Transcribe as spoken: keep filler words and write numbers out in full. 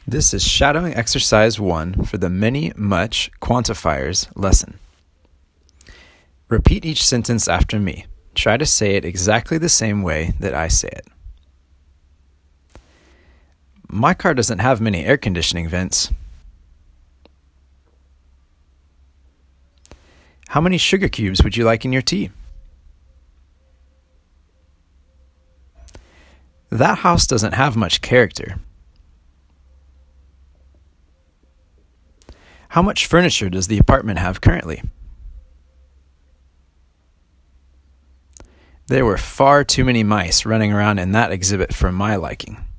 This is shadowing exercise one for the many, much quantifiers lesson. Repeat each sentence after me. Try to say it exactly the same way that I say it. My car doesn't have many air conditioning vents. How many sugar cubes would you like in your tea? That house doesn't have much character. How much furniture does the apartment have currently? There were far too many mice running around in that exhibit for my liking.